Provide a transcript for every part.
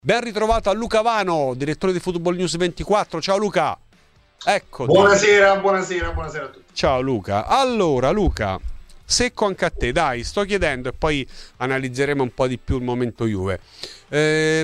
Ben ritrovato a Luca Vano, direttore di Football News 24. Ciao Luca. Ecco. Buonasera a tutti. Ciao Luca. Allora Luca, secco anche a te, dai, sto chiedendo e poi analizzeremo un po' di più il momento Juve. Mi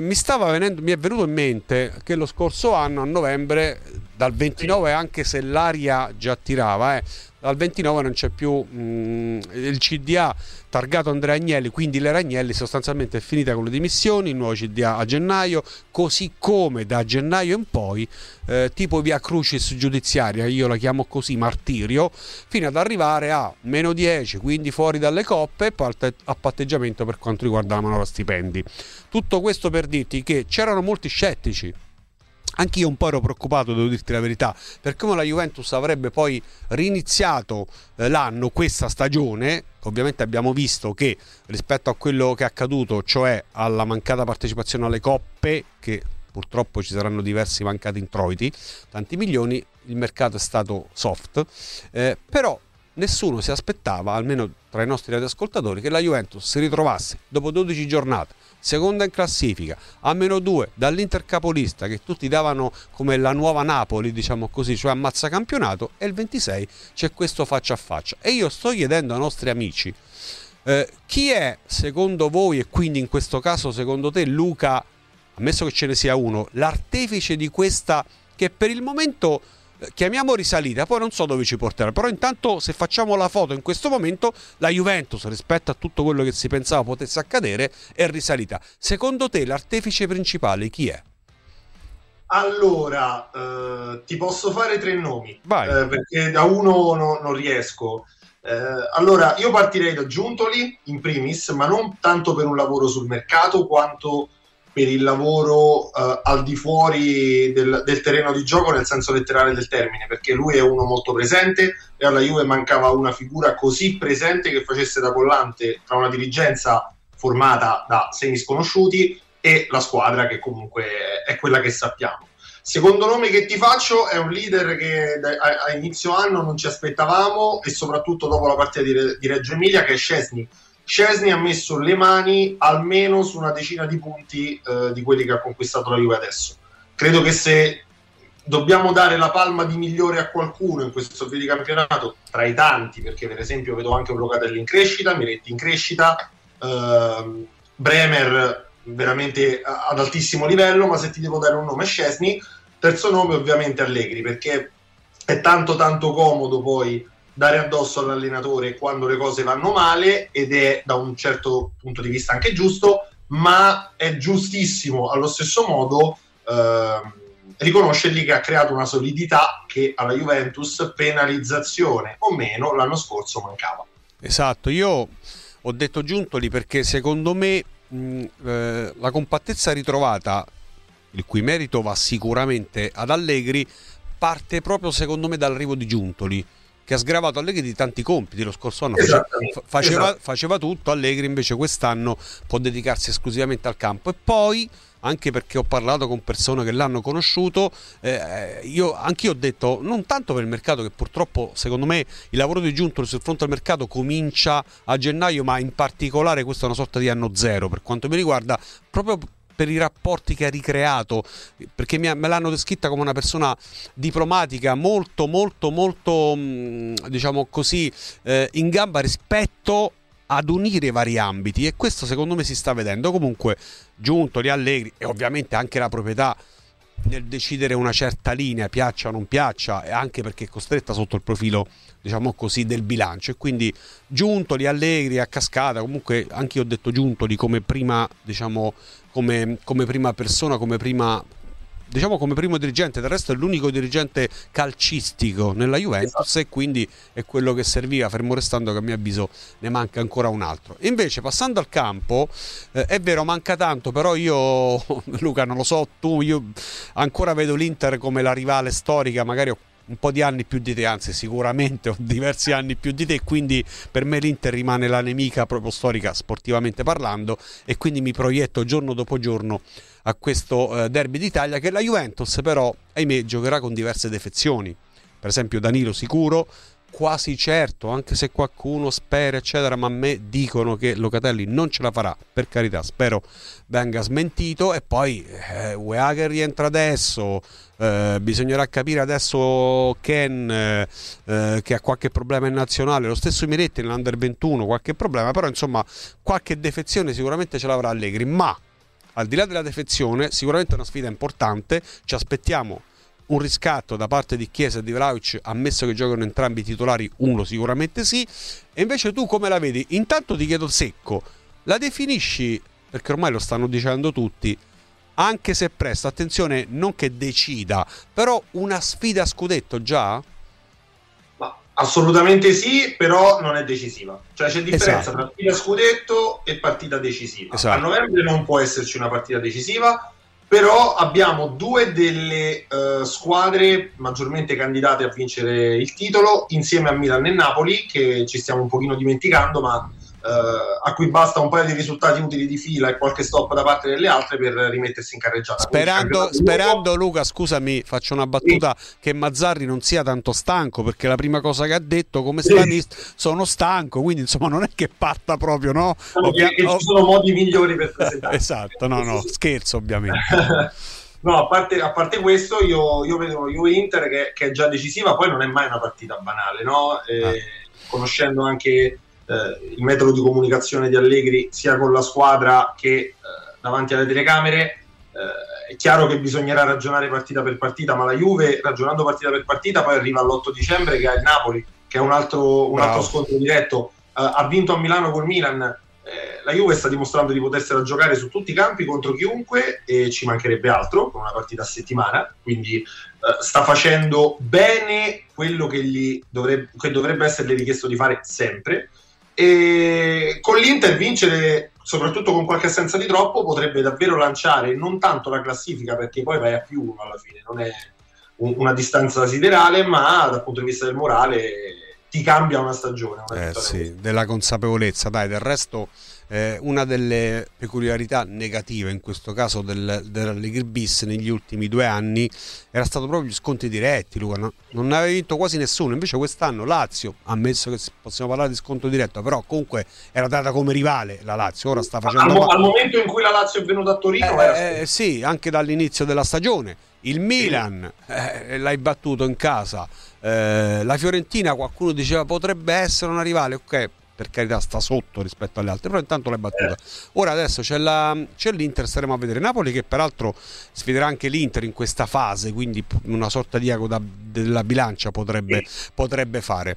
è venuto in mente che lo scorso anno a novembre, dal 29, anche se l'aria già tirava, dal 29 non c'è più il CDA targato Andrea Agnelli, quindi l'era Agnelli sostanzialmente è finita con le dimissioni, il nuovo CDA a gennaio, così come da gennaio in poi tipo via crucis giudiziaria, io la chiamo così, martirio, fino ad arrivare a -10, quindi fuori dalle coppe e poi a patteggiamento per quanto riguarda la manovra stipendi. Tutto questo per dirti che c'erano molti scettici. Anch'io un po' ero preoccupato, devo dirti la verità, per come la Juventus avrebbe poi riniziato l'anno, questa stagione. Ovviamente abbiamo visto che rispetto a quello che è accaduto, cioè alla mancata partecipazione alle coppe, che purtroppo ci saranno diversi mancati introiti, tanti milioni, il mercato è stato soft, però nessuno si aspettava, almeno tra i nostri radioascoltatori, che la Juventus si ritrovasse dopo 12 giornate seconda in classifica, a -2 dall'Inter capolista, che tutti davano come la nuova Napoli, diciamo così, cioè ammazza campionato, e il 26 c'è questo faccia a faccia. E io sto chiedendo ai nostri amici, chi è secondo voi, e quindi in questo caso secondo te Luca, ammesso che ce ne sia uno, l'artefice di questa, che per il momento chiamiamo risalita, poi non so dove ci porterà, però intanto se facciamo la foto in questo momento la Juventus rispetto a tutto quello che si pensava potesse accadere è risalita. Secondo te l'artefice principale chi è? Allora, ti posso fare 3 nomi, perché da uno non riesco. Allora, io partirei da Giuntoli in primis, ma non tanto per un lavoro sul mercato quanto per il lavoro al di fuori del terreno di gioco, nel senso letterale del termine, perché lui è uno molto presente e alla Juve mancava una figura così presente che facesse da collante tra una dirigenza formata da semi sconosciuti e la squadra, che comunque è quella che sappiamo. Secondo nome che ti faccio è un leader che a inizio anno non ci aspettavamo, e soprattutto dopo la partita di Reggio Emilia, che è Szczesny. Szczesny ha messo le mani almeno su una decina di punti di quelli che ha conquistato la Juve adesso. Credo che se dobbiamo dare la palma di migliore a qualcuno in questo avvio di campionato, tra i tanti, perché per esempio vedo anche un Locatelli in crescita, Miretti in crescita, Bremer veramente ad altissimo livello, ma se ti devo dare un nome è Szczesny. Terzo nome ovviamente Allegri, perché è tanto comodo poi dare addosso all'allenatore quando le cose vanno male, ed è da un certo punto di vista anche giusto, ma è giustissimo allo stesso modo riconoscergli che ha creato una solidità che alla Juventus, penalizzazione o meno, l'anno scorso mancava. Esatto, io ho detto Giuntoli perché secondo me la compattezza ritrovata, il cui merito va sicuramente ad Allegri, parte proprio secondo me dall'arrivo di Giuntoli, che ha sgravato Allegri di tanti compiti. Lo scorso anno faceva tutto, Allegri invece quest'anno può dedicarsi esclusivamente al campo. E poi, anche perché ho parlato con persone che l'hanno conosciuto, anch'io ho detto, non tanto per il mercato, che purtroppo secondo me il lavoro di Giuntoli sul fronte al mercato comincia a gennaio, ma in particolare questo è una sorta di anno zero per quanto mi riguarda, proprio per i rapporti che ha ricreato, perché me l'hanno descritta come una persona diplomatica molto diciamo così, in gamba rispetto ad unire i vari ambiti, e questo secondo me si sta vedendo. Comunque Giuntoli, Allegri e ovviamente anche la proprietà nel decidere una certa linea, piaccia o non piaccia, e anche perché è costretta sotto il profilo, diciamo così, del bilancio, e quindi Giuntoli, Allegri a cascata. Comunque anche io ho detto Giuntoli come prima, diciamo, come prima persona, come primo dirigente. Del resto è l'unico dirigente calcistico nella Juventus, esatto. E quindi è quello che serviva, fermo restando che a mio avviso ne manca ancora un altro. Invece passando al campo, è vero, manca tanto, però io Luca, non lo so tu, io ancora vedo l'Inter come la rivale storica. Magari ho un po' di anni più di te, anzi sicuramente ho diversi anni più di te, quindi per me l'Inter rimane la nemica proprio storica, sportivamente parlando, e quindi mi proietto giorno dopo giorno a questo derby d'Italia, che la Juventus però, ahimè, giocherà con diverse defezioni. Per esempio Danilo sicuro, quasi certo, anche se qualcuno spera eccetera, ma a me dicono che Locatelli non ce la farà, per carità, spero venga smentito. E poi UEA che rientra adesso, bisognerà capire adesso Ken che ha qualche problema in nazionale, lo stesso Miretti nell'Under 21 qualche problema, però insomma qualche defezione sicuramente ce l'avrà Allegri. Ma al di là della defezione sicuramente è una sfida importante, ci aspettiamo un riscatto da parte di Chiesa e di Vlahovic, ammesso che giocano entrambi i titolari, uno sicuramente sì. E invece tu come la vedi? Intanto ti chiedo secco, la definisci, perché ormai lo stanno dicendo tutti, anche se presto, attenzione, non che decida, però una sfida a scudetto già? Ma assolutamente sì, però non è decisiva. Cioè c'è differenza tra partita a scudetto e partita decisiva. A novembre non può esserci una partita decisiva, però abbiamo due delle squadre maggiormente candidate a vincere il titolo, insieme a Milan e Napoli, che ci stiamo un pochino dimenticando, ma a cui basta un paio di risultati utili di fila e qualche stop da parte delle altre per rimettersi in carreggiata. Sperando Luca, scusami, faccio una battuta, che Mazzarri non sia tanto stanco, perché la prima cosa che ha detto come statista, sono stanco, quindi insomma non è che parta proprio, no? Ci sono modi migliori per presentare. Esatto, no, scherzo ovviamente. No, a parte questo, io vedo Juve-Inter che è già decisiva, poi non è mai una partita banale, no? Conoscendo anche il metodo di comunicazione di Allegri sia con la squadra che davanti alle telecamere, è chiaro che bisognerà ragionare partita per partita, ma la Juve, ragionando partita per partita, poi arriva all'8 dicembre che ha il Napoli, che è un altro scontro diretto. Ha vinto a Milano col Milan. La Juve sta dimostrando di potersela giocare su tutti i campi contro chiunque, e ci mancherebbe altro con una partita a settimana, quindi sta facendo bene quello che dovrebbe esserle richiesto di fare sempre. E con l'Inter vincere, soprattutto con qualche assenza di troppo, potrebbe davvero lanciare non tanto la classifica, perché poi vai a +1 alla fine, non è una distanza siderale, ma dal punto di vista del morale ti cambia una stagione. Della consapevolezza, dai, del resto una delle peculiarità negative in questo caso dell'Allegri bis negli ultimi 2 anni era stato proprio gli scontri diretti, Luca, no? Non ne aveva vinto quasi nessuno, invece quest'anno Lazio, ammesso che possiamo parlare di scontro diretto, però comunque era data come rivale la Lazio, ora sta facendo al momento in cui la Lazio è venuta a Torino sì, anche dall'inizio della stagione il Milan l'hai battuto in casa, la Fiorentina qualcuno diceva potrebbe essere una rivale, ok, per carità sta sotto rispetto alle altre, però intanto l'hai battuta. Ora adesso c'è l'Inter, staremo a vedere Napoli, che peraltro sfiderà anche l'Inter in questa fase, quindi una sorta di ago della bilancia potrebbe fare.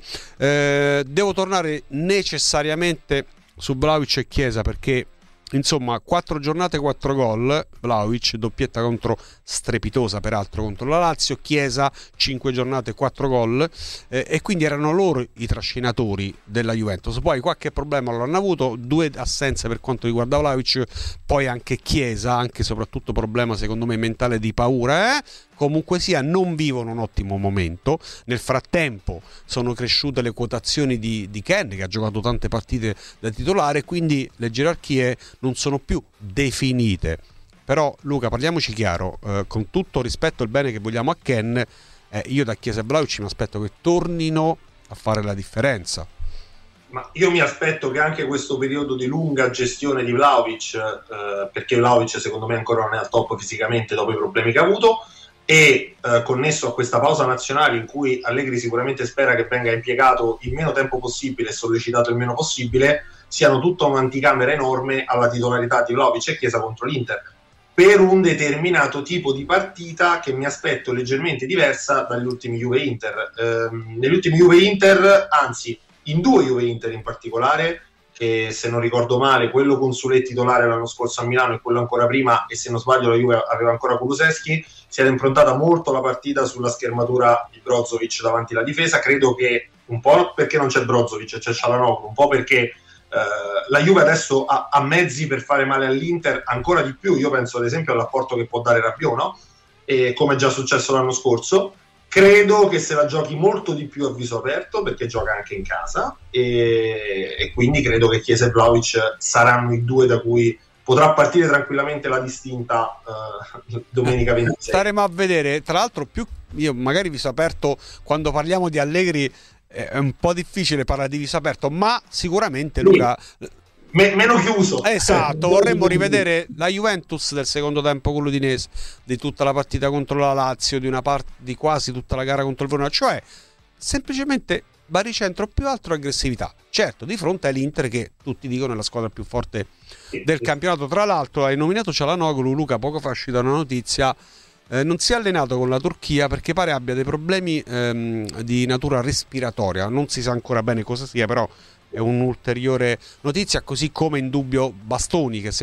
Devo tornare necessariamente su Vlahovic e Chiesa, perché insomma 4 giornate 4 gol, Vlahovic doppietta strepitosa peraltro contro la Lazio, Chiesa 5 giornate 4 gol, e quindi erano loro i trascinatori della Juventus. Poi qualche problema lo hanno avuto, 2 assenze per quanto riguarda Vlahovic, poi anche Chiesa, anche e soprattutto problema secondo me mentale di paura, comunque sia non vivono un ottimo momento. Nel frattempo sono cresciute le quotazioni di Ken, che ha giocato tante partite da titolare, quindi le gerarchie non sono più definite. Però Luca, parliamoci chiaro, con tutto rispetto al bene che vogliamo a Ken, io da Chiesa e Vlahovic mi aspetto che tornino a fare la differenza. Ma io mi aspetto che anche questo periodo di lunga gestione di Vlahovic, perché Vlahovic secondo me ancora non è al top fisicamente dopo i problemi che ha avuto, e connesso a questa pausa nazionale in cui Allegri sicuramente spera che venga impiegato il meno tempo possibile e sollecitato il meno possibile, siano tutta un'anticamera enorme alla titolarità di Vlahovic e Chiesa contro l'Inter, per un determinato tipo di partita che mi aspetto leggermente diversa dagli ultimi Juve-Inter. Negli ultimi Juve-Inter, anzi in 2 Juve-Inter in particolare, che se non ricordo male quello con Sule titolare l'anno scorso a Milano e quello ancora prima, e se non sbaglio la Juve aveva ancora Kulusevski, si era improntata molto la partita sulla schermatura di Brozovic davanti alla difesa. Credo che un po' perché non c'è Brozovic, c'è Çalhanoğlu, un po' perché la Juve adesso ha mezzi per fare male all'Inter ancora di più. Io penso ad esempio all'apporto che può dare Rabiot, no? E come è già successo l'anno scorso. Credo che se la giochi molto di più a viso aperto, perché gioca anche in casa, e quindi credo che Chiesa e Vlahovic saranno i 2 da cui potrà partire tranquillamente la distinta domenica 26. Staremo a vedere. Tra l'altro io magari vi so aperto, quando parliamo di Allegri è un po' difficile parlare di viso aperto, ma sicuramente Luca... Meno chiuso. Esatto, vorremmo rivedere la Juventus del secondo tempo con l'Udinese, di tutta la partita contro la Lazio, di quasi tutta la gara contro il Verona, cioè semplicemente baricentro più alto e aggressività. Certo, di fronte all'Inter, che tutti dicono è la squadra più forte del campionato. Tra l'altro hai nominato Çalhanoğlu, Luca, poco fa è uscita una notizia, non si è allenato con la Turchia perché pare abbia dei problemi di natura respiratoria, non si sa ancora bene cosa sia, però è un'ulteriore notizia, così come in dubbio Bastoni, che si è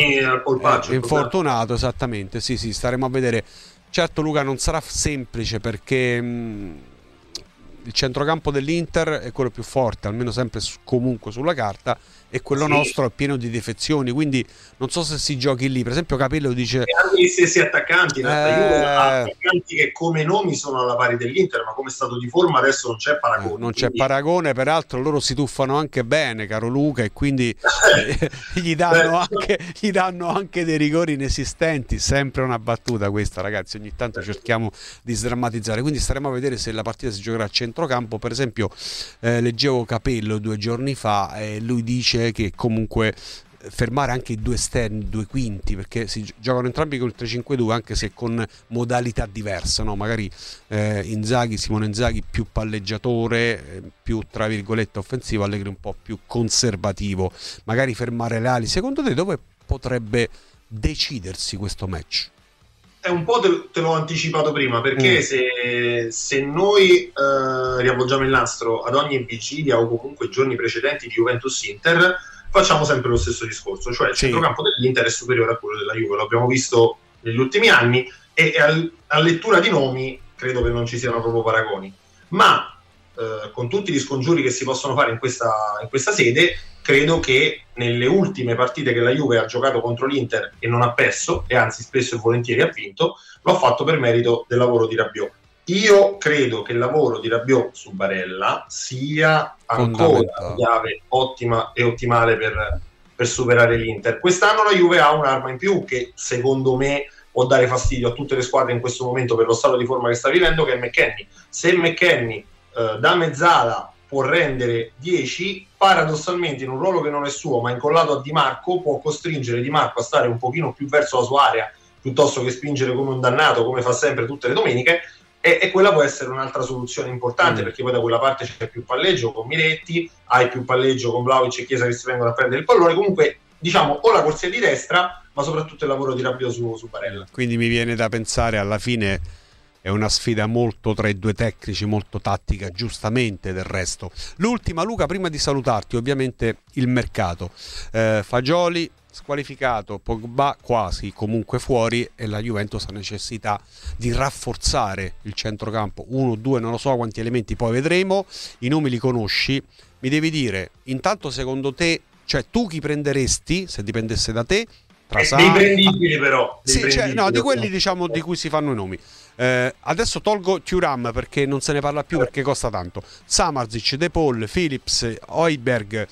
infortunato, esattamente, sì, staremo a vedere. Certo Luca, non sarà semplice perché il centrocampo dell'Inter è quello più forte, almeno sempre comunque sulla carta, e quello nostro è pieno di defezioni, quindi non so se si giochi lì. Per esempio Capello dice... E anche gli stessi attaccanti, attaccanti che come nomi sono alla pari dell'Inter, ma come stato di forma adesso non c'è paragone. Non c'è paragone, peraltro loro si tuffano anche bene, caro Luca, e quindi gli danno anche dei rigori inesistenti. Sempre una battuta questa, ragazzi, ogni tanto cerchiamo di sdrammatizzare, quindi staremo a vedere se la partita si giocherà a centrocampo. Per esempio leggevo Capello 2 giorni fa e lui dice che comunque fermare anche i due esterni, 2 quinti, perché si giocano entrambi con il 3-5-2, anche se con modalità diverse, no? Magari Simone Inzaghi più palleggiatore, più tra virgolette offensivo, Allegri un po' più conservativo, magari fermare le ali. Secondo te dove potrebbe decidersi questo match? Un po' te l'ho anticipato prima, perché se noi riavvolgiamo il nastro ad ogni vigilia o comunque giorni precedenti di Juventus-Inter, facciamo sempre lo stesso discorso, cioè il centrocampo dell'Inter è superiore a quello della Juve, l'abbiamo visto negli ultimi anni, e a lettura di nomi credo che non ci siano proprio paragoni, ma con tutti gli scongiuri che si possono fare in questa sede, credo che nelle ultime partite che la Juve ha giocato contro l'Inter e non ha perso, e anzi spesso e volentieri ha vinto, lo ha fatto per merito del lavoro di Rabiot. Io credo che il lavoro di Rabiot su Barella sia ancora una chiave ottima e ottimale per superare l'Inter. Quest'anno la Juve ha un'arma in più che secondo me può dare fastidio a tutte le squadre in questo momento per lo stato di forma che sta vivendo, che è McKennie. Se McKennie da mezzala può rendere 10, paradossalmente in un ruolo che non è suo ma incollato a Di Marco può costringere Di Marco a stare un pochino più verso la sua area piuttosto che spingere come un dannato, come fa sempre tutte le domeniche, e quella può essere un'altra soluzione importante, perché poi da quella parte c'è più palleggio con Miretti, hai più palleggio con Vlahovic e Chiesa che si vengono a prendere il pallone. Comunque diciamo o la corsia di destra, ma soprattutto il lavoro di Rabiot su Barella. Quindi mi viene da pensare, alla fine è una sfida molto tra i due tecnici, molto tattica, giustamente del resto. L'ultima, Luca, prima di salutarti, ovviamente il mercato. Fagioli squalificato, Pogba quasi comunque fuori, e la Juventus ha necessità di rafforzare il centrocampo. 1, 2, non lo so quanti elementi, poi vedremo. I nomi li conosci, mi devi dire intanto secondo te, cioè tu chi prenderesti se dipendesse da te? Dei prendibili però. Di quelli diciamo di cui si fanno i nomi. Adesso tolgo Thuram perché non se ne parla più, perché costa tanto. Samardžić, De Paul, Phillips, Højbjerg,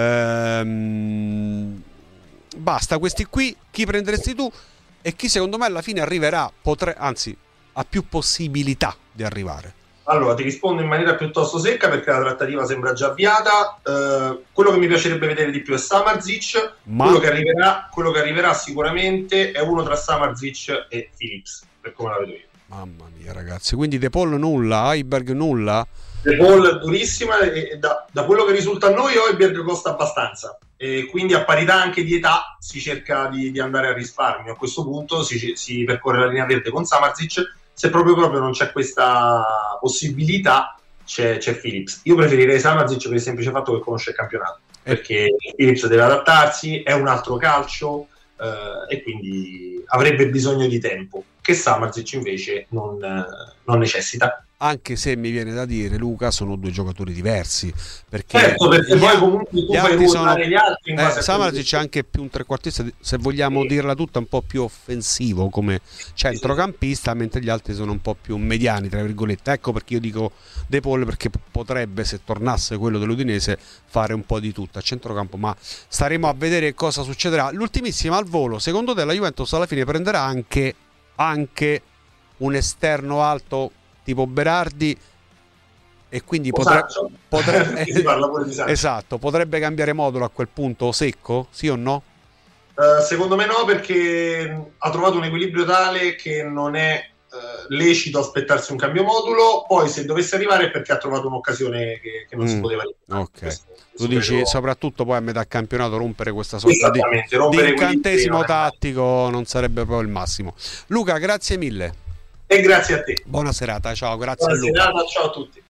basta, questi qui. Chi prenderesti tu e chi secondo me alla fine arriverà, anzi ha più possibilità di arrivare? Allora ti rispondo in maniera piuttosto secca perché la trattativa sembra già avviata. Quello che mi piacerebbe vedere di più è Samardžić, quello che arriverà sicuramente è uno tra Samardžić e Phillips, per come la vedo io. Mamma mia ragazzi, quindi De Paul nulla, Højbjerg nulla? De Paul durissima, e da quello che risulta a noi Højbjerg costa abbastanza, e quindi a parità anche di età si cerca di andare a risparmio. A questo punto si percorre la linea verde con Samardžić. Se proprio non c'è questa possibilità, c'è Phillips. Io preferirei Samardžić per il semplice fatto che conosce il campionato, perché Phillips deve adattarsi, è un altro calcio, e quindi avrebbe bisogno di tempo che Samardžić invece non necessita. Anche se mi viene da dire, Luca, sono due giocatori diversi, perché certo, perché poi comunque tu fai ruotare gli altri in base a Samardžić è anche più un trequartista, se vogliamo dirla tutta, un po' più offensivo come centrocampista, mentre gli altri sono un po' più mediani, tra virgolette. Ecco perché io dico De Paul, perché potrebbe, se tornasse quello dell'Udinese, fare un po' di tutto a centrocampo, ma staremo a vedere cosa succederà. L'ultimissima al volo, secondo te la Juventus alla fine prenderà anche un esterno alto tipo Berardi, E quindi si parla pure di Sancho. Esatto, potrebbe cambiare modulo a quel punto secco, sì o no? Secondo me no, perché ha trovato un equilibrio tale che non è lecito aspettarsi un cambio modulo. Poi se dovesse arrivare è perché ha trovato un'occasione che non si poteva ripetere. Ok. Tu dici soprattutto poi a metà campionato rompere questa sorta di incantesimo tattico non sarebbe proprio il massimo. Luca, grazie mille. E grazie a te. Buona serata, ciao, grazie Buona a Luca. Serata, ciao a tutti.